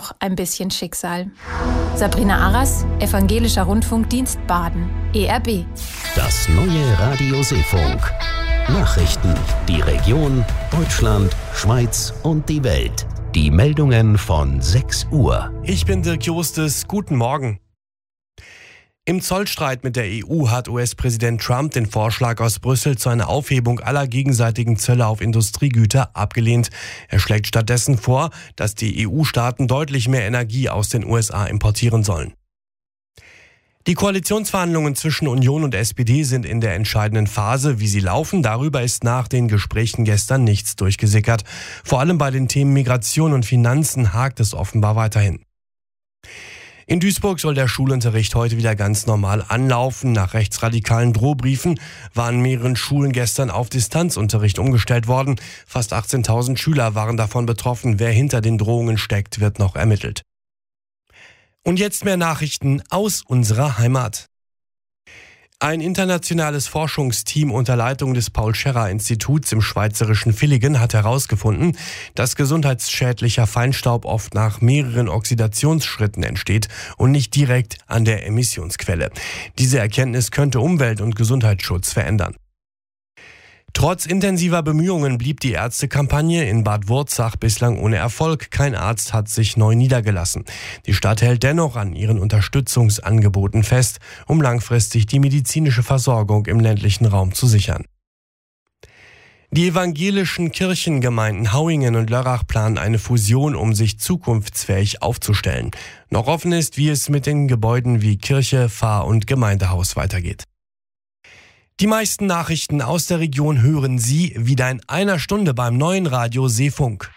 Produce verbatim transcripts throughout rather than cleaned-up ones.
doch ein bisschen Schicksal. Sabrina Arras, Evangelischer Rundfunkdienst Baden, E R B. Das neue Radio Seefunk. Nachrichten, die Region, Deutschland, Schweiz und die Welt. Die Meldungen von sechs Uhr. Ich bin Dirk Justes. Guten Morgen. Im Zollstreit mit der E U hat U S-Präsident Trump den Vorschlag aus Brüssel zu einer Aufhebung aller gegenseitigen Zölle auf Industriegüter abgelehnt. Er schlägt stattdessen vor, dass die E U-Staaten deutlich mehr Energie aus den U S A importieren sollen. Die Koalitionsverhandlungen zwischen Union und S P D sind in der entscheidenden Phase. Wie sie laufen, darüber ist nach den Gesprächen gestern nichts durchgesickert. Vor allem bei den Themen Migration und Finanzen hakt es offenbar weiterhin. In Duisburg soll der Schulunterricht heute wieder ganz normal anlaufen. Nach rechtsradikalen Drohbriefen waren mehreren Schulen gestern auf Distanzunterricht umgestellt worden. Fast achtzehntausend Schüler waren davon betroffen. Wer hinter den Drohungen steckt, wird noch ermittelt. Und jetzt mehr Nachrichten aus unserer Heimat. Ein internationales Forschungsteam unter Leitung des Paul-Scherrer-Instituts im schweizerischen Villingen hat herausgefunden, dass gesundheitsschädlicher Feinstaub oft nach mehreren Oxidationsschritten entsteht und nicht direkt an der Emissionsquelle. Diese Erkenntnis könnte Umwelt- und Gesundheitsschutz verändern. Trotz intensiver Bemühungen blieb die Ärztekampagne in Bad Wurzach bislang ohne Erfolg. Kein Arzt hat sich neu niedergelassen. Die Stadt hält dennoch an ihren Unterstützungsangeboten fest, um langfristig die medizinische Versorgung im ländlichen Raum zu sichern. Die evangelischen Kirchengemeinden Hauingen und Lörrach planen eine Fusion, um sich zukunftsfähig aufzustellen. Noch offen ist, wie es mit den Gebäuden wie Kirche, Pfarr- und Gemeindehaus weitergeht. Die meisten Nachrichten aus der Region hören Sie wieder in einer Stunde beim neuen Radio Seefunk.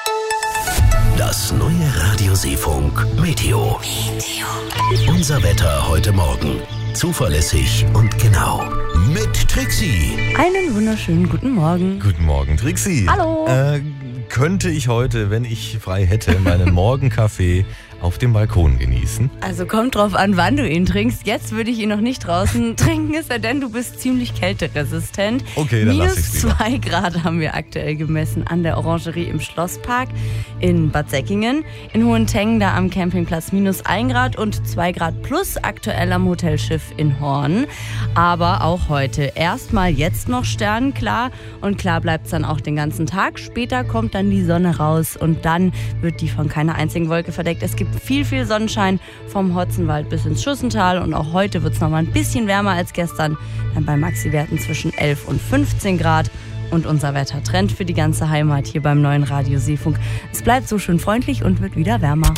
Das neue Radio Seefunk Meteo. Meteo. Unser Wetter heute Morgen. Zuverlässig und genau. Mit Trixie. Einen wunderschönen guten Morgen. Guten Morgen, Trixie. Hallo. Äh, könnte ich heute, wenn ich frei hätte, meinen Morgenkaffee auf dem Balkon genießen? Also kommt drauf an, wann du ihn trinkst. Jetzt würde ich ihn noch nicht draußen trinken, es sei denn, du bist ziemlich kälteresistent. Okay, dann lass ich's lieber. Minus zwei Grad haben wir aktuell gemessen an der Orangerie im Schlosspark in Bad Säckingen. In Hohentengen, da am Campingplatz minus ein Grad und zwei Grad plus aktuell am Hotelschiff in Horn. Aber auch heute erstmal jetzt noch sternenklar und klar bleibt es dann auch den ganzen Tag. Später kommt dann die Sonne raus und dann wird die von keiner einzigen Wolke verdeckt. Es gibt viel, viel Sonnenschein vom Hotzenwald bis ins Schussental und auch heute wird es noch mal ein bisschen wärmer als gestern, dann bei Maxi-Werten zwischen elf und fünfzehn Grad. Und unser Wettertrend für die ganze Heimat hier beim neuen Radio Seefunk. Es bleibt so schön freundlich und wird wieder wärmer.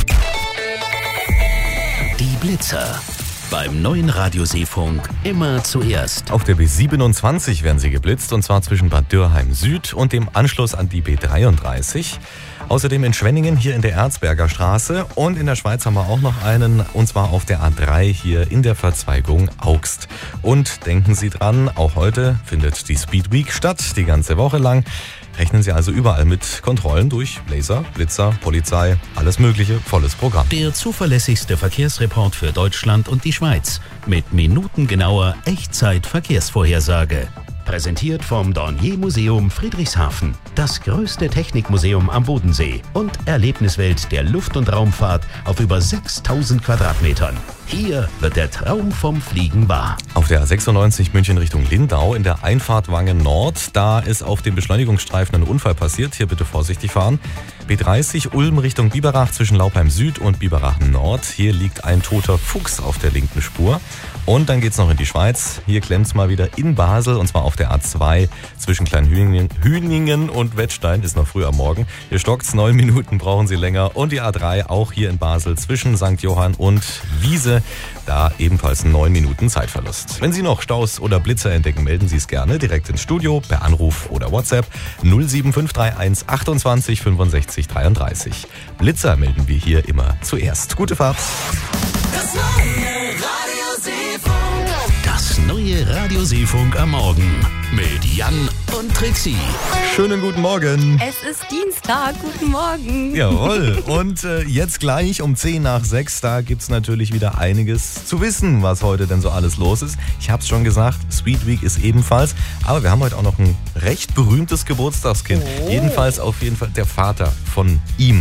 Die Blitzer. Beim neuen Radio Seefunk immer zuerst. Auf der B siebenundzwanzig werden sie geblitzt, und zwar zwischen Bad Dürrheim Süd und dem Anschluss an die B dreiunddreißig. Außerdem in Schwenningen hier in der Erzberger Straße, und in der Schweiz haben wir auch noch einen, und zwar auf der A drei hier in der Verzweigung Augst. Und denken Sie dran, auch heute findet die Speed Week statt, die ganze Woche lang. Rechnen Sie also überall mit Kontrollen durch Laser, Blitzer, Polizei, alles Mögliche, volles Programm. Der zuverlässigste Verkehrsreport für Deutschland und die Schweiz mit minutengenauer Echtzeit-Verkehrsvorhersage. Präsentiert vom Dornier Museum Friedrichshafen, das größte Technikmuseum am Bodensee und Erlebniswelt der Luft- und Raumfahrt auf über sechstausend Quadratmetern. Hier wird der Traum vom Fliegen wahr. Auf der A sechsundneunzig München Richtung Lindau in der Einfahrt Wangen Nord, da ist auf dem Beschleunigungsstreifen ein Unfall passiert. Hier bitte vorsichtig fahren. B dreißig Ulm Richtung Biberach zwischen Laupheim Süd und Biberach Nord. Hier liegt ein toter Fuchs auf der linken Spur. Und dann geht's noch in die Schweiz. Hier klemmt's mal wieder in Basel, und zwar auf der A zwei zwischen Kleinhüningen und Wettstein. Ist noch früh am Morgen. Hier stockt's, neun Minuten brauchen Sie länger. Und die A drei auch hier in Basel zwischen Sankt Johann und Wiese. Da ebenfalls neun Minuten Zeitverlust. Wenn Sie noch Staus oder Blitzer entdecken, melden Sie es gerne direkt ins Studio per Anruf oder WhatsApp null sieben fünf drei eins achtundzwanzig fünfundsechzig dreiunddreißig. Blitzer melden wir hier immer zuerst. Gute Fahrt. Das neue Radio Seefunk. Das neue Radio Seefunk am Morgen mit Jan und Trixie. Schönen guten Morgen. Es ist Dienstag, guten Morgen. Jawohl. Und äh, jetzt gleich um zehn nach sechs, da gibt's natürlich wieder einiges zu wissen, was heute denn so alles los ist. Ich hab's schon gesagt, Speed Week ist ebenfalls. Aber wir haben heute auch noch ein recht berühmtes Geburtstagskind. Oh. Jedenfalls auf jeden Fall der Vater von ihm.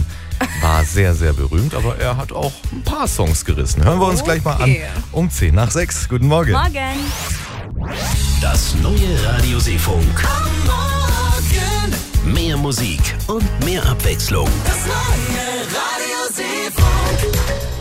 war sehr, sehr berühmt, aber er hat auch ein paar Songs gerissen. Hören wir uns okay. gleich mal an. Um zehn nach sechs. Guten Morgen. Morgen. Das neue Radio Seefunk. Am Morgen. Mehr Musik und mehr Abwechslung. Das neue Radio Seefunk.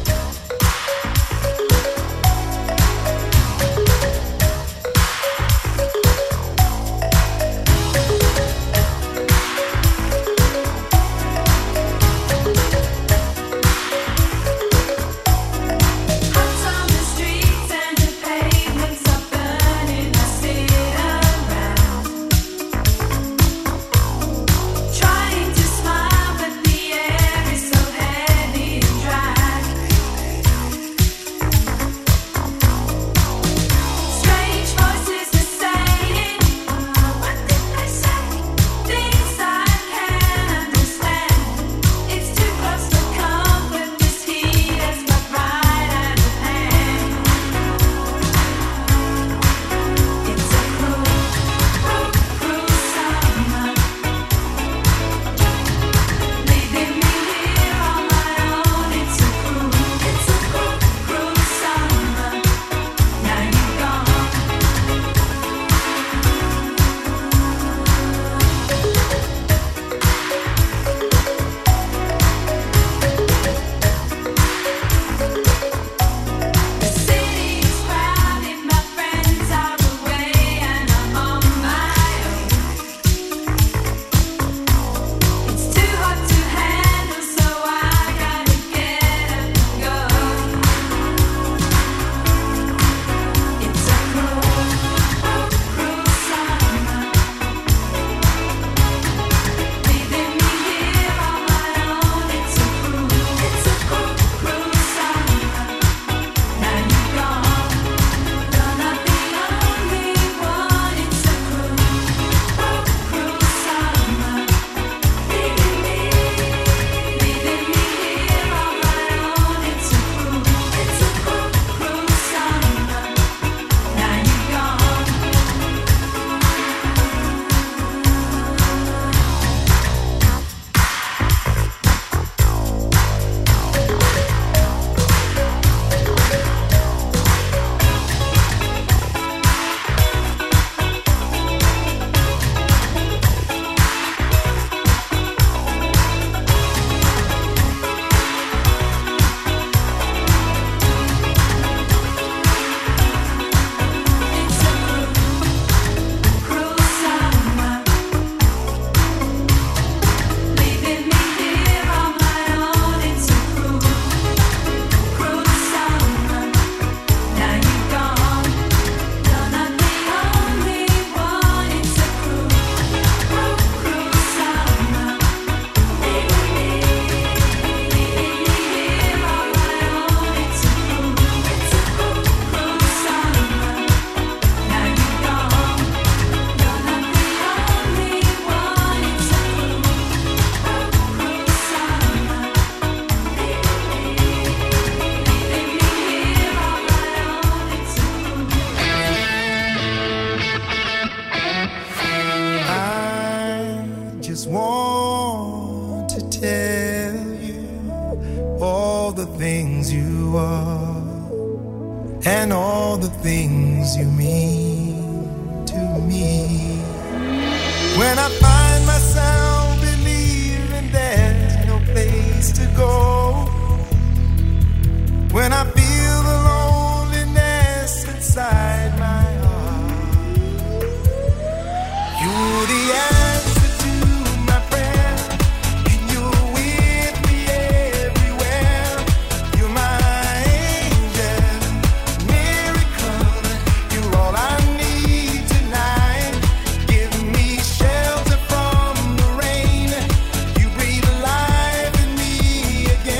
And all the things you mean to me. When I find myself believing there's no place to go, when I feel the loneliness inside my heart, you're the answer to my prayer, and you're with me everywhere. You're my angel, miracle, you're all I need tonight. Give me shelter from the rain, you breathe life in me again.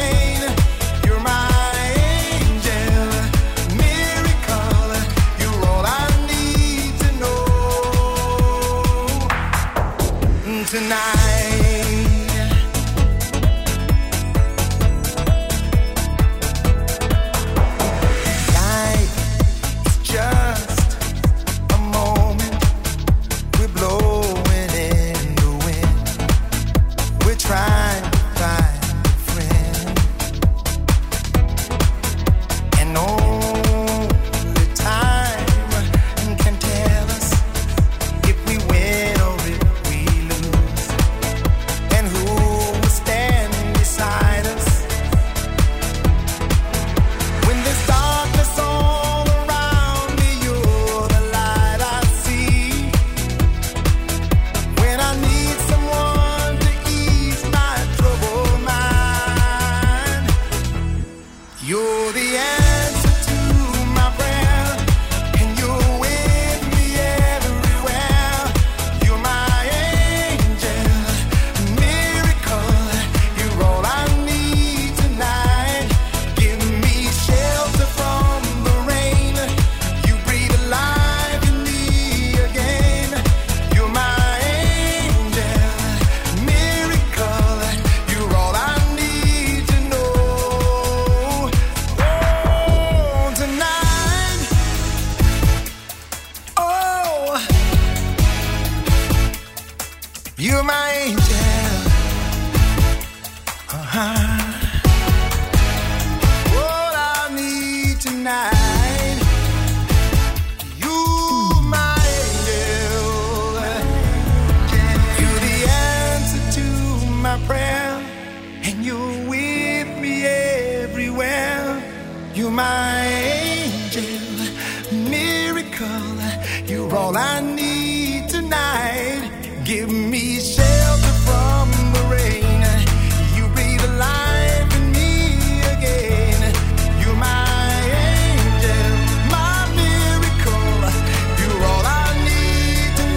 You're my angel, miracle. You're all I need tonight. Give me shelter from the rain. You breathe life in me again. You're my angel, my miracle. You're all I need to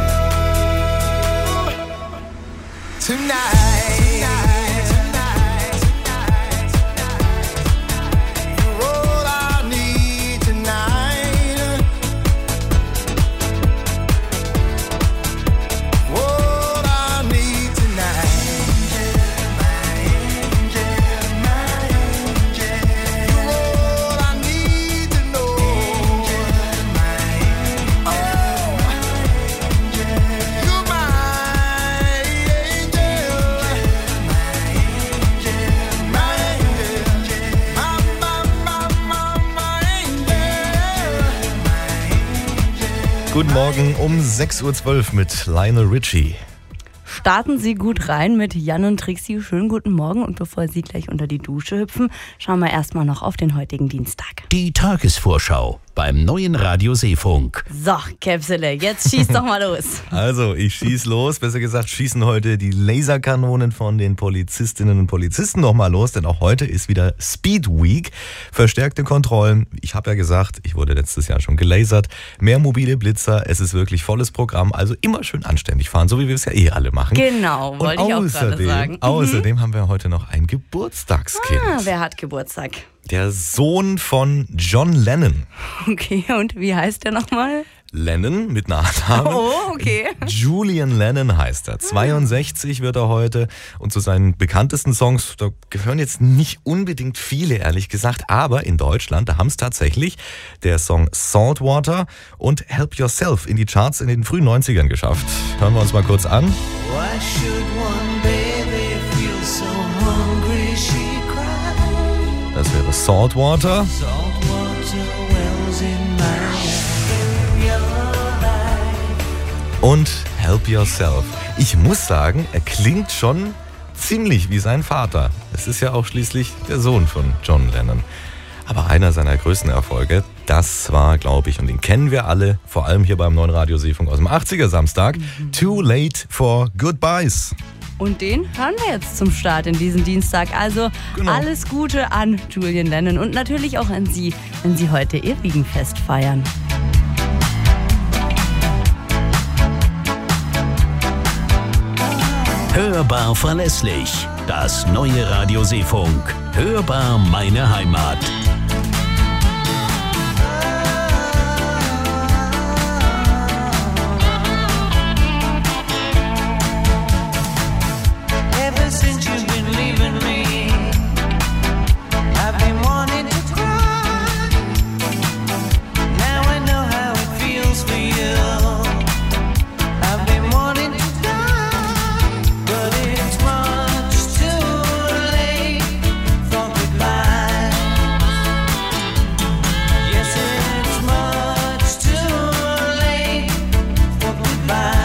know tonight. Guten Morgen um sechs Uhr zwölf mit Lionel Richie. Starten Sie gut rein mit Jan und Trixie. Schönen guten Morgen. Und bevor Sie gleich unter die Dusche hüpfen, schauen wir erstmal noch auf den heutigen Dienstag. Die Tagesvorschau beim neuen Radio Seefunk. So, Käpsele, jetzt schieß doch mal los. Also, ich schieß los. Besser gesagt, schießen heute die Laserkanonen von den Polizistinnen und Polizisten noch mal los, denn auch heute ist wieder Speed Week. Verstärkte Kontrollen. Ich habe ja gesagt, ich wurde letztes Jahr schon gelasert. Mehr mobile Blitzer. Es ist wirklich volles Programm. Also immer schön anständig fahren, so wie wir es ja eh alle machen. Genau, wollte ich auch gerade sagen. Außerdem mhm. haben wir heute noch ein Geburtstagskind. Ah, wer hat Geburtstag? Der Sohn von John Lennon. Okay, und wie heißt der nochmal? Lennon mit Nachnamen. Oh, okay. Julian Lennon heißt er. zweiundsechzig wird er heute. Und zu seinen bekanntesten Songs, da gehören jetzt nicht unbedingt viele, ehrlich gesagt. Aber in Deutschland, da haben es tatsächlich der Song Saltwater und Help Yourself in die Charts in den frühen neunzigern geschafft. Hören wir uns mal kurz an. Why should one baby feel so hungry she cried? Das wäre Saltwater. Saltwater wells in my und Help Yourself. Ich muss sagen, er klingt schon ziemlich wie sein Vater. Es ist ja auch schließlich der Sohn von John Lennon. Aber einer seiner größten Erfolge, das war, glaube ich, und den kennen wir alle, vor allem hier beim neuen Radio Seefunk aus dem achtziger Samstag, mhm. Too Late for Goodbyes. Und den hören wir jetzt zum Start in diesen Dienstag. Also genau. Alles Gute an Julian Lennon und natürlich auch an Sie, wenn Sie heute Ihr Wiegenfest feiern. Hörbar verlässlich. Das neue Radio Seefunk. Hörbar meine Heimat.